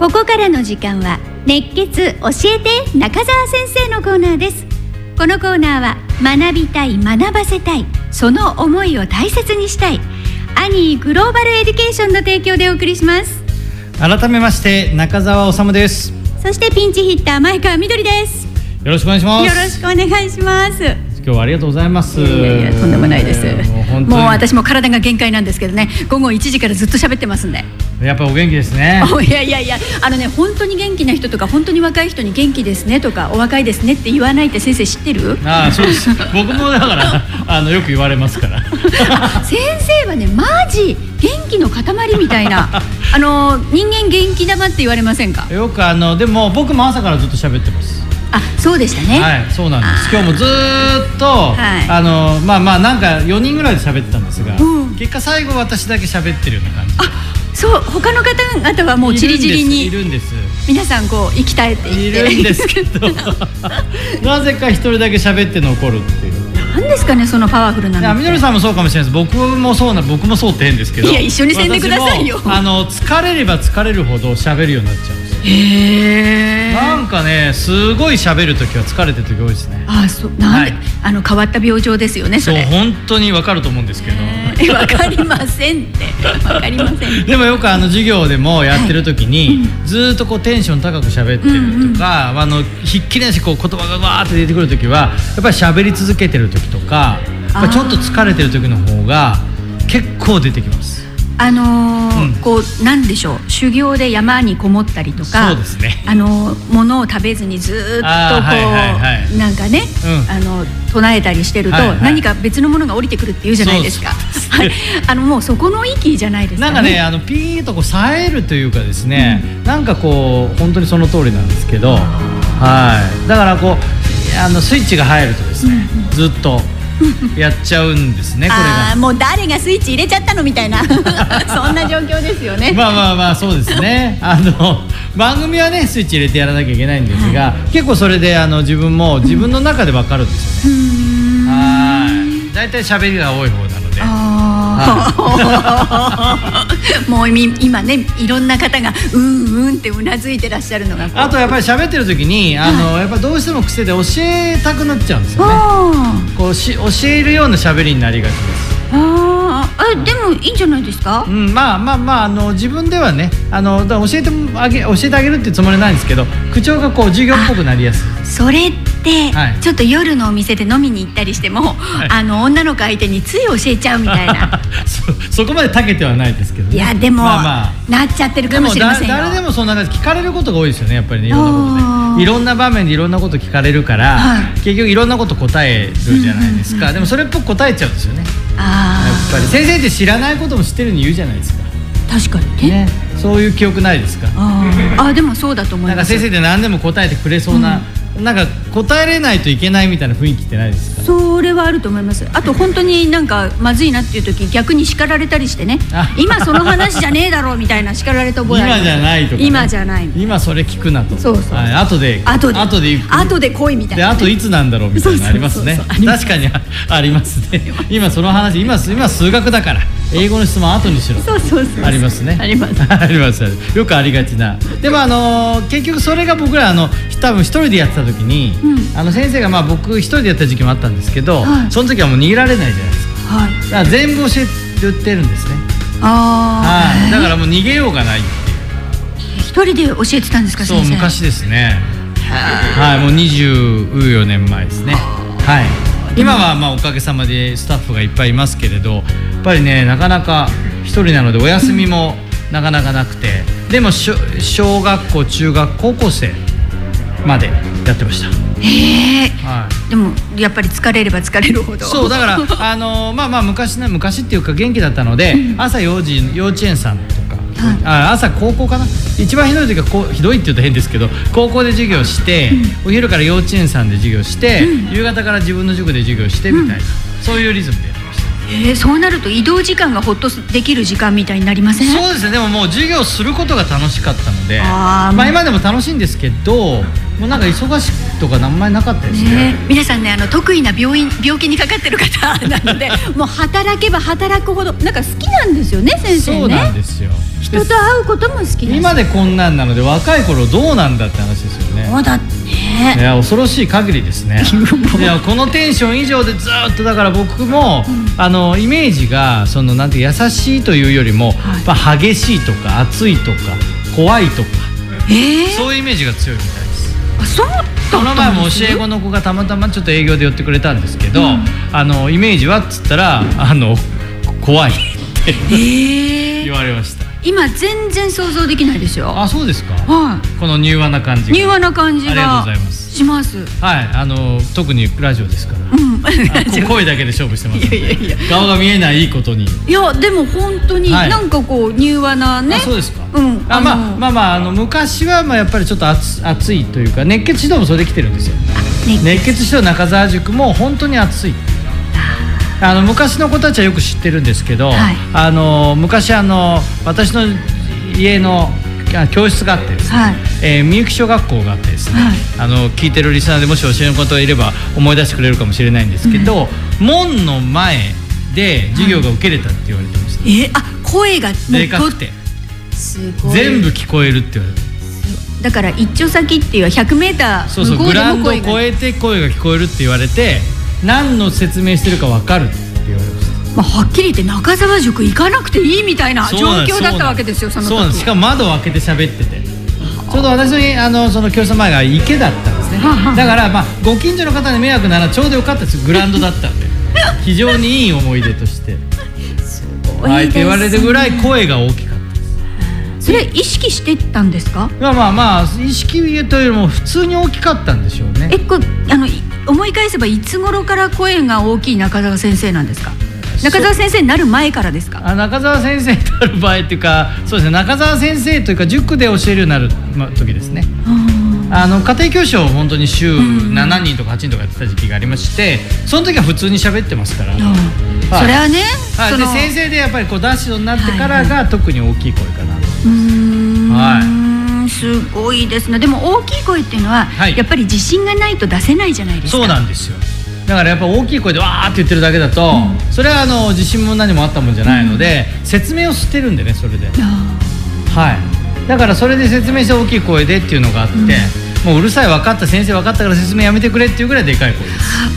ここからの時間は熱血教えて中澤先生のコーナーです。このコーナーは学びたい、学ばせたい、その思いを大切にしたいアニーグローバルエデュケーションの提供でお送りします。 改めまして中澤修です。 そしてピンチヒッター前川みどりです。 よろしくお願いします。 よろしくお願いします。 今日はありがとうございます。 いやとんでもないです。もう私も体が限界なんですけどね、午後1時からずっと喋ってますんで。 やっぱお元気ですね。 いや本当に元気な人とか本当に若い人に元気ですねとかお若いですねって言わないって先生知ってる？ そうです。僕もだからよく言われますから先生はねマジ元気の塊みたいな人間元気玉って言われませんか？ よくでも僕も朝からずっと喋ってます。 そうでしたね。 はい、そうなんです。今日もずっと、なんか4人ぐらいで喋ってたんですが、結果最後私だけ喋ってるような感じ。 そう、他の方々はもうチリチリにいるんです。 皆さんこう息絶えていっているんですけどなぜか一人だけ喋って残るっていう。 何ですかね、そのパワフルなのって。 みどりさんもそうかもしれないです。僕もそうって変ですけど、 いや一緒にせんでくださいよ。 疲れれば疲れるほど喋るようになっちゃうんですよ。なんかね、すごい喋るときは疲れてるとき多いですね。 なんで、変わった病状ですよね。それ本当に分かると思うんですけど、 分かりませんって分かりませんでもよく授業でもやってるときに、ずっとこうテンション高く喋ってるとか、ひっきりなしこう言葉がわーって出てくるときはやっぱり喋り続けてるときとか、ちょっと疲れてるときの方が結構出てきます。こうなんでしょう、修行で山にこもったりとか、 そうですね、 物を食べずにずっとこうなんかね、唱えたりしてると、何か別のものが降りてくるって言うじゃないですか。もうそこの域じゃないですかね。 なんかね、ピーッとこう冴えるというかですね、なんかこう本当にその通りなんですけど、だからこうスイッチが入るとですね、ずっとやっちゃうんですね。これがもう誰がスイッチ入れちゃったのみたいなそんな状況ですよね。 そうですね。番組はねスイッチ入れてやらなきゃいけないんですが、結構それで自分も自分の中で分かるんですよね。だいたい喋りが多い方なので。 もう今ね、いろんな方がうんってうなずいてらっしゃるのが、 あとやっぱり喋ってる時にやっぱどうしても癖で教えたくなっちゃうんですよね。こう教えるような喋りになりがちです。 でもいいんじゃないですか。 自分ではね教えてあげるっていうつもりないんですけど、口調がこう授業っぽくなりやすい。 それってちょっと夜のお店で飲みに行ったりしても、女の子相手につい教えちゃうみたいなそこまで長けてはないですけどね。 いやでもなっちゃってるかもしれませんよ。 誰でもそんな感じで聞かれることが多いですよね。やっぱりね、いろんなことでいろんな場面でいろんなこと聞かれるから、結局いろんなこと答えるじゃないですか。でもそれっぽく答えちゃうんですよね。やっぱり先生って知らないことも知ってるに言うじゃないですか。 確かにね。 そういう記憶ないですか？ でもそうだと思います。 なんか先生で何でも答えてくれそうな、なんか答えれないといけないみたいな雰囲気ってないですか？ それはあると思います。あと本当になんかまずいなっていう時、逆に叱られたりしてね、今その話じゃねえだろうみたいな叱られた覚えある。 今じゃないとか、 今じゃない、 今それ聞くなと。 そう後で来いみたいな。 であといつなんだろうみたいなありますね。確かにありますね。今その話、今数学だから英語の質問後にしろ。ありますね。ありますよくありがちな。でも結局それが僕ら多分一人でやってた時に、先生が僕一人でやった時期もあったんですけど、その時はもう逃げられないじゃないですか。だから全部教えてるんですね。だからもう逃げようがないっていう。 一人で教えてたんですか？ そう、昔ですね。もう24年前ですね。今はおかげさまでスタッフがいっぱいいますけれど、やっぱりね、なかなか一人なのでお休みもなかなかなくて、でも小学校、中学、高校生までやってました。でもやっぱり疲れれば疲れるほど。そうだから昔っていうか元気だったので、朝幼稚園さんとか、朝高校かな、一番ひどい時はひどいって言うと変ですけど、高校で授業して、お昼から幼稚園さんで授業して、夕方から自分の塾で授業してみたいな、そういうリズムでやってました。 そうなると移動時間がほっとできる時間みたいになりません？ そうですね。でももう授業することが楽しかったので、今でも楽しいんですけど、もうなんか忙しくとか名前なかったですね。 皆さんね、得意な病気にかかってる方なのでもう働けば働くほどなんか好きなんですよね、先生ね。そうなんですよ。人と会うことも好きです。 今でこんなんなので若い頃どうなんだって話ですよね。 そうだね。 いや恐ろしい限りですねいやこのテンション以上でずっとだから僕も、イメージがそのなんて優しいというよりも、激しいとか熱いとか怖いとか、そういうイメージが強いみたいです。 あ、そうだったんです。 この前も教え子の子がたまたまちょっと営業で寄ってくれたんですけど、イメージはっつったら怖いって言われました。 今全然想像できないですよ。 あ、そうですか。 はい。 この柔和な感じが。 柔和な感じが。 ありがとうございます。 します。 はい。特にラジオですから。声だけで勝負してます。 いや顔が見えないいいことに。 いやでも本当になんかこう柔和なね。 そうですか。昔はやっぱりちょっと熱いというか、熱血指導もそれで来てるんですよ。熱血指導中澤塾も本当に熱い。昔の子たちはよく知ってるんですけど、昔私の家の教室があってですね、みゆき小学校があってですね、聞いてるリスナーでもし教えることがいれば思い出してくれるかもしれないんですけど、門の前で授業が受けれたって言われてました。 声がでかくてすごい全部聞こえるって言われて、 だから一丁先っていう100メーター向こうでも声が、 グラウンドを越えて声が聞こえるって言われて、何の説明してるか分かるって言われました。 はっきり言って中澤塾行かなくていいみたいな状況だったわけですよ。その時そうなんです。しかも窓を開けて喋ってて、ちょうど私のその教室の前が池だったんですね。だからご近所の方に迷惑ならちょうどよかったです。グラウンドだったんで非常にいい思い出としてすごいですね。 って言われるぐらい声が大きかったです。 それ意識してたんですか？ 意識というよりも普通に大きかったんでしょうね。 思い返せばいつ頃から声が大きい中澤先生なんですか？中澤先生になる前からですか？中澤先生になる場合っていうか、そうですね、中澤先生というか塾で教えるようになる時ですね。家庭教師を本当に週7人とか8人とかやってた時期がありまして、その時は普通に喋ってますから、 それはね、 で先生でやっぱりダッシュになってからが特に大きい声かなと。 すごいですね。でも大きい声っていうのは、やっぱり自信がないと出せないじゃないですか。 そうなんですよ。だからやっぱ大きい声でわーって言ってるだけだと、それは自信も何もあったもんじゃないので、説明をしてるんでね、それで。だからそれで説明して大きい声でっていうのがあって、もううるさい、分かった、先生分かったから説明やめてくれっていうぐらいでかい声です。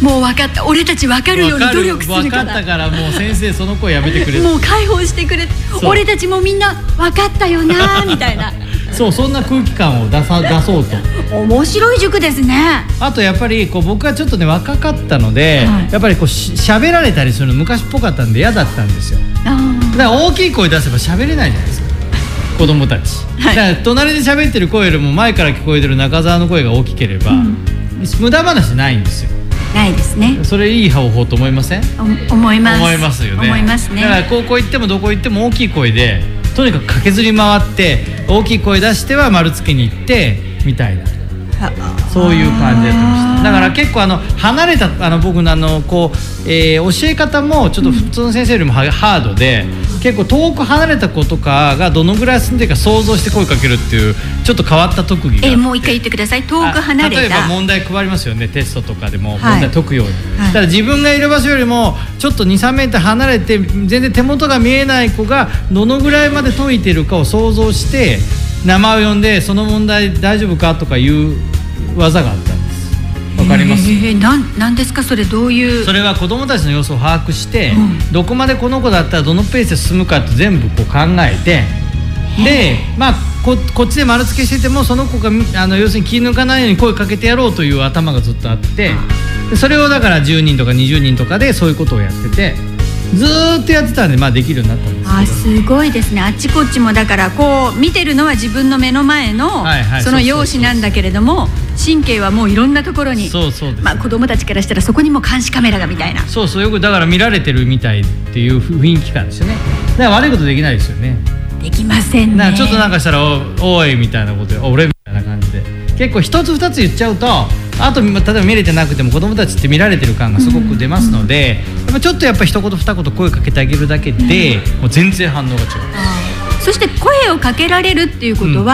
もう分かった、俺たち分かるように努力するから、 分かったからもう先生その声やめてくれもう解放してくれ、俺たちもみんな分かったよなみたいなそんな空気感を出そうと。 面白い塾ですね。 あとやっぱり僕はちょっとね若かったので、やっぱり喋られたりするの昔っぽかったんで嫌だったんですよ。だから大きい声出せば喋れないじゃないですか、子供たち。だから隣で喋ってる声よりも前から聞こえてる中澤の声が大きければ、無駄話ないんですよ。 ないですね。 それいい方法と思いません？ 思います。 思いますよね。 思いますね。 だから高校行ってもどこ行っても大きい声でとにかく駆けずり回って大きい声出しては丸つけに行ってみたいな、そういう感じでやってました。だから結構離れた僕の教え方もちょっと普通の先生よりもハードで、結構遠く離れた子とかがどのぐらい住んでるか想像して声かけるっていうちょっと変わった特技があって、 もう一回言ってください。遠く離れた、 例えば問題配りますよね、テストとかでも問題解くように、だから自分がいる場所よりもちょっと 2,3 メートル離れて全然手元が見えない子がどのぐらいまで解いてるかを想像して名前を呼んで、その問題大丈夫かとかいう技があったんです。わかります？ 何ですかそれ？どういう？ それは子どもたちの様子を把握して、どこまでこの子だったらどのペースで進むかって全部考えて、でこっちで丸付けしててもその子が要するに気抜かないように声かけてやろうという頭がずっとあって、それをだから10人とか20人とかでそういうことをやってて、ずーっとやってたんでできるようになったんですけど。 すごいですね。あっちこっちもだから見てるのは自分の目の前のその容姿なんだけれども、神経はもういろんなところに。そうです、子供たちからしたらそこにも監視カメラがみたいな。 よくだから見られてるみたいっていう雰囲気感ですよね。だから悪いことできないですよね。 できませんね。 ちょっとなんかしたらおいみたいなことで俺みたいな感じで、結構一つ二つ言っちゃうと、あと例えば見れてなくても子供たちって見られてる感がすごく出ますので、やっぱちょっと一言二言声かけてあげるだけで、もう全然反応が違う。 そして声をかけられるっていうことは、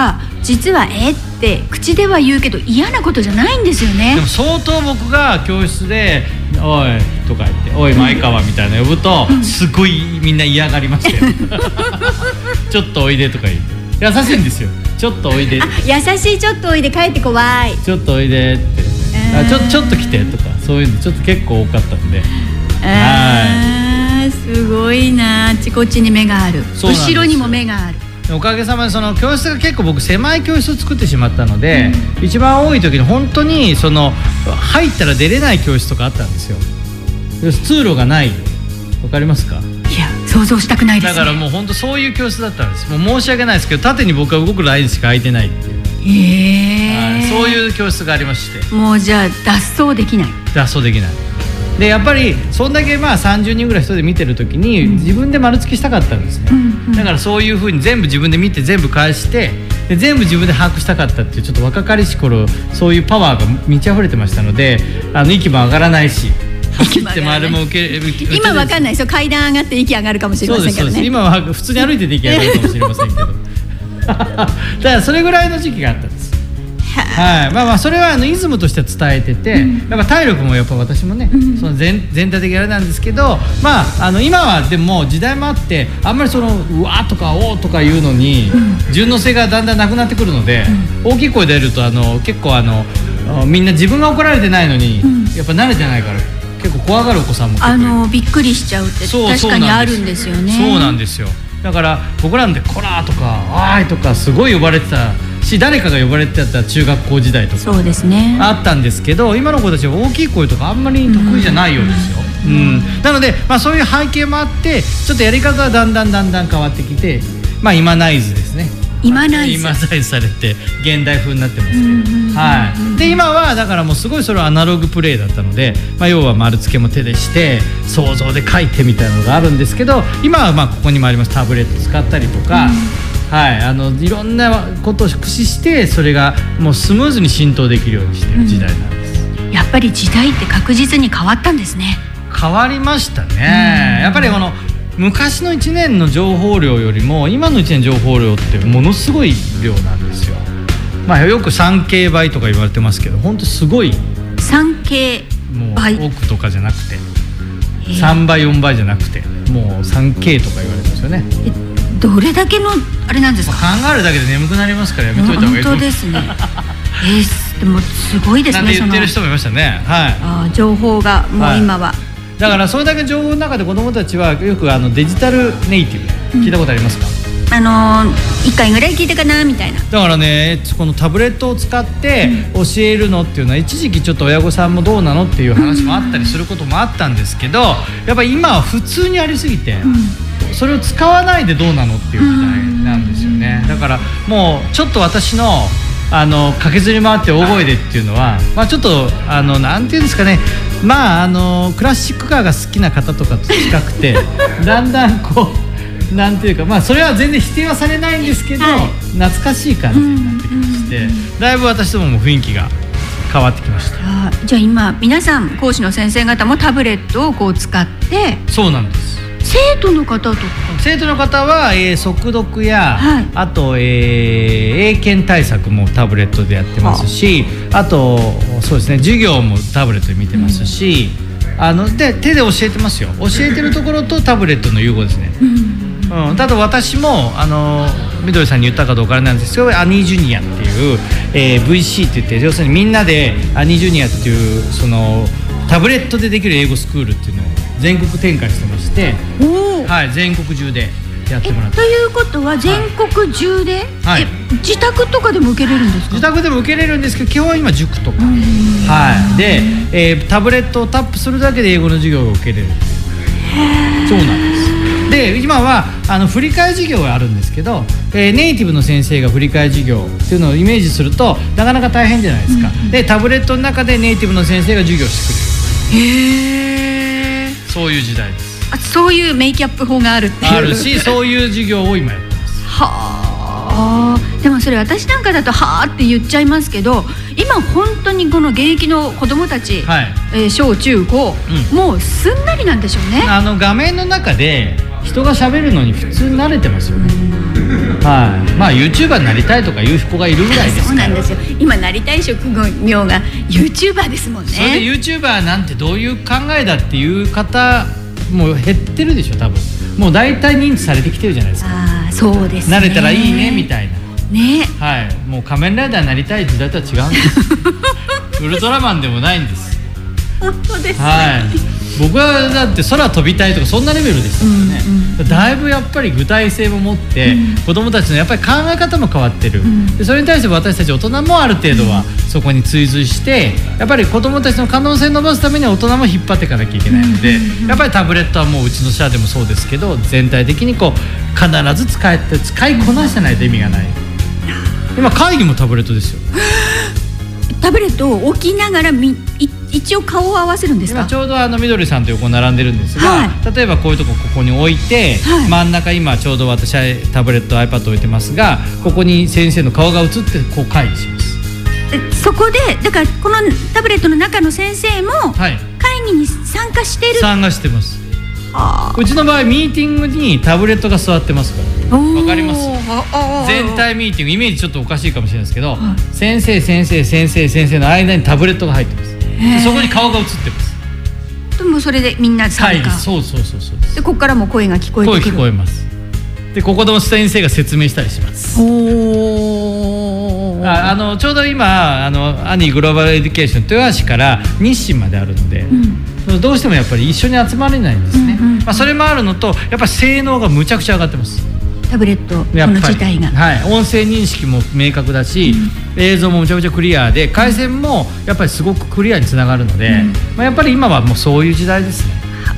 実はって口では言うけど嫌なことじゃないんですよね。 でも相当僕が教室で「おい」とか言って「おい前川」みたいな呼ぶと、すごいみんな嫌がりましたよちょっとおいでとか言って優しいんですよ。ちょっとおいで、 優しい、ちょっとおいで、帰って怖い、 ちょっとおいでって、ちょっと来てとか、そういうのちょっと結構多かったんで、 すごいな。あっちこっちに目がある、後ろにも目がある。 おかげさまでその教室が結構僕狭い教室を作ってしまったので、一番多い時に本当にその入ったら出れない教室とかあったんですよ。通路がない。わかりますか？ いや、想像したくないですね。 だからもう本当そういう教室だったんです。もう申し訳ないですけど、縦に僕は動くラインしか空いてないっていう、そういう教室がありまして、もうじゃあ脱走できない。 脱走できない。でやっぱりそんだけ30人ぐらい人で見てる時に自分で丸付けしたかったんですね、だからそういう風に全部自分で見て全部返してで全部自分で把握したかったっていう、ちょっと若かりし頃そういうパワーが満ち溢れてましたので、息も上がらないし走って丸も受け今わかんないですよ。階段上がって息上がるかもしれませんけどね。 そうです今は普通に歩いてて息上がるかもしれませんけどだからそれぐらいの時期があったんです。はい、それはイズムとしては伝えてて、やっぱ体力もやっぱ私もね、その全体的にあれなんですけど、今はでも時代もあってあんまりそのうわーとかおーとかいうのに、順応性がだんだんなくなってくるので、大きい声出ると結構みんな自分が怒られてないのに、やっぱ慣れてないから結構怖がるお子さんもびっくりしちゃうって確かにあるんですよね。 そうなんですよ。だから僕らんで「こら」とか「あーい」とかすごい呼ばれてたし、誰かが呼ばれてた中学校時代とかそうですねあったんですけど、今の子たちは大きい声とかあんまり得意じゃないようですよ。なので、そういう背景もあってちょっとやり方はだんだん変わってきて、今ナイズですね。 今ナイズされて現代風になってますね。で今はだからもうすごいそれはアナログプレイだったので、要は丸付けも手でして想像で書いてみたいなのがあるんですけど、今はここにもありますタブレット使ったりとか、いろんなことを駆使してそれがもうスムーズに浸透できるようにしている時代なんです。 やっぱり時代って確実に変わったんですね。 変わりましたね。やっぱりこの昔の1年の情報量よりも今の1年情報量ってものすごい量なんですよ。よく 3K 倍とか言われてますけど、本当すごい 3K 倍、 もう億とかじゃなくて3倍4倍じゃなくてもう 3K とか言われてますよね。 どれだけのあれなんですか？ 考えるだけで眠くなりますからやめといた方がいい。 本当ですねでもすごいですね。 なんて言ってる人もいましたね。 情報がもう今は、 だからそれだけ情報の中で子どもたちはよくデジタルネイティブ、聞いたことありますか ？1回ぐらい聞いたかなみたいな。 だからね、このタブレットを使って教えるのっていうのは一時期ちょっと親御さんもどうなのっていう話もあったりすることもあったんですけど、やっぱり今は普通にありすぎて、それを使わないでどうなのっていう時代なんですよね。だからもうちょっと私の駆けずり回って大声でっていうのは、ちょっとなんていうんですかね、クラシックカーが好きな方とかと近くてだんだんなんていうか、それは全然否定はされないんですけど、懐かしい感じになってきまして、だいぶ私どもも雰囲気が変わってきました。 じゃあ今皆さん講師の先生方もタブレットを使って。 そうなんです。 生徒の方とかは、速読や、あと、英検対策もタブレットでやってますし、あとそうですね、授業もタブレットで見てますし、で手で教えてますよ。教えてるところとタブレットの融合ですね。ただ私もみどりさんに言ったかどうかあれなんですけど、アニージュニアっていう、VC って言って、要するにみんなでアニージュニアっていうそのタブレットでできる英語スクールっていうのを全国展開してまして、全国中でやってもらって。 ということは全国中で、自宅とかでも受けれるんですか？ 自宅でも受けれるんですけど、基本は今塾とか、で、タブレットをタップするだけで英語の授業が受けれる。そうなんです。で今は振り替え授業があるんですけど、ネイティブの先生が振り替え授業っていうのをイメージするとなかなか大変じゃないですか。でタブレットの中でネイティブの先生が授業してくれる。そういう時代です。 そういうメイキャップ法があるっていう。 あるし、そういう授業を今やってます。 でもそれ私なんかだとはーって言っちゃいますけど、今本当にこの現役の子どもたち、小中高、もうすんなりなんでしょうね。 画面の中で人が喋るのに普通に慣れてますよね。 はい、まあ YouTuber になりたいとかいう子がいるぐらいですから。 そうなんですよ。今なりたい職業が YouTuber ですもんね。 それで YouTuber なんてどういう考えだっていう方もう減ってるでしょ多分。もう大体認知されてきてるじゃないですか。 ああ、そうですね。 慣れたらいいねみたいなね。 はい、もう仮面ライダーになりたい時代とは違うんですウルトラマンでもないんです。 本当ですね。 はい、僕はだって空飛びたいとかそんなレベルでしたからね、だいぶやっぱり具体性も持って、子どもたちのやっぱり考え方も変わってる、でそれに対して私たち大人もある程度はそこに追随して、やっぱり子どもたちの可能性を伸ばすためには大人も引っ張っていかなきゃいけないので、やっぱりタブレットはもううちの社でもそうですけど、全体的にこう必ず使いこなしてないと意味がない。今会議もタブレットですよ。 タブレットを置きながら一応顔を合わせるんですか？ 今ちょうどみどりさんと横並んでるんですが、 はい、 例えばこういうとここに置いて、はい、真ん中今ちょうど私はタブレット iPad 置いてますが、ここに先生の顔が映ってこう会議します。 そこでだからこのタブレットの中の先生も会議に参加してる、 参加してます。うちの場合ミーティングにタブレットが座ってますから。わかります？全体ミーティングイメージちょっとおかしいかもしれないですけど、先生の間にタブレットが入ってます。そこに顔が映ってます。 でもそれでみんな参加。 そうでここからも声が聞こえてくる。 声聞こえます。でここの先生が説明したりします。ちょうど今アニーグローバルエデュケーション豊橋から日清まであるので、どうしてもやっぱり一緒に集まれないんですね。それもあるのと、やっぱり性能がむちゃくちゃ上がってます。 タブレットこの自体が、 はい、音声認識も明確だし、映像もむちゃくちゃクリアで、回線もやっぱりすごくクリアにつながるので、やっぱり今はもうそういう時代ですね。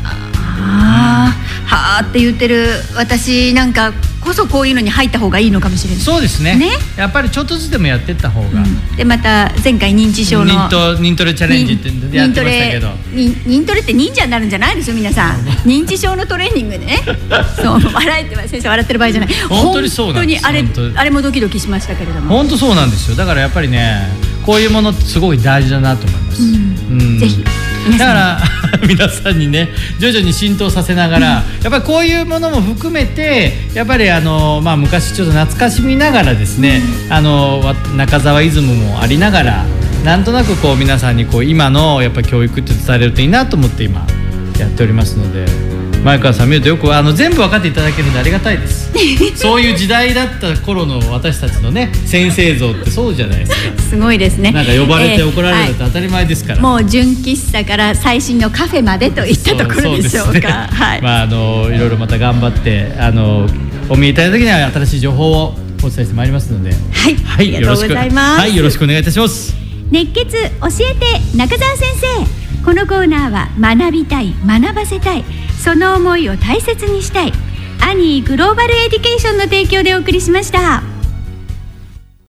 はあって言ってる私なんかこそこういうのに入った方がいいのかもしれない。 そうですね。やっぱりちょっとずつでもやっていった方が、 でまた前回認知症の認トレチャレンジってやってましたけど、 認トレって忍者になるんじゃないですよ皆さん。認知症のトレーニングでねそう笑えて先生笑ってる場合じゃない。 本当にそうなんです。 本当にあれもドキドキしましたけれども、 本当そうなんですよ。だからやっぱりね、こういうものってすごい大事だなと思います。 ぜひだから皆さんにね徐々に浸透させながら、やっぱりこういうものも含めてやっぱり昔ちょっと懐かしみながらですね、中澤イズムもありながら、なんとなくこう皆さんにこう今のやっぱり教育って伝えれるといいなと思って今やっておりますので、前川さん見るとよく全部分かっていただけるのでありがたいですそういう時代だった頃の私たちのね先生像ってそうじゃないですか。 すごいですね。 なんか呼ばれて怒られるって当たり前ですから、 もう純喫茶から最新のカフェまでといったところでしょうか。 いろいろまた頑張ってお見えいただいた時には新しい情報をお伝えしてまいりますので、 ありがとうございます。 よろしくお願いいたします。 熱血教えて中澤先生。このコーナーは学びたい、学ばせたい、その思いを大切にしたい、アニーグローバルエデュケーションの提供でお送りしました。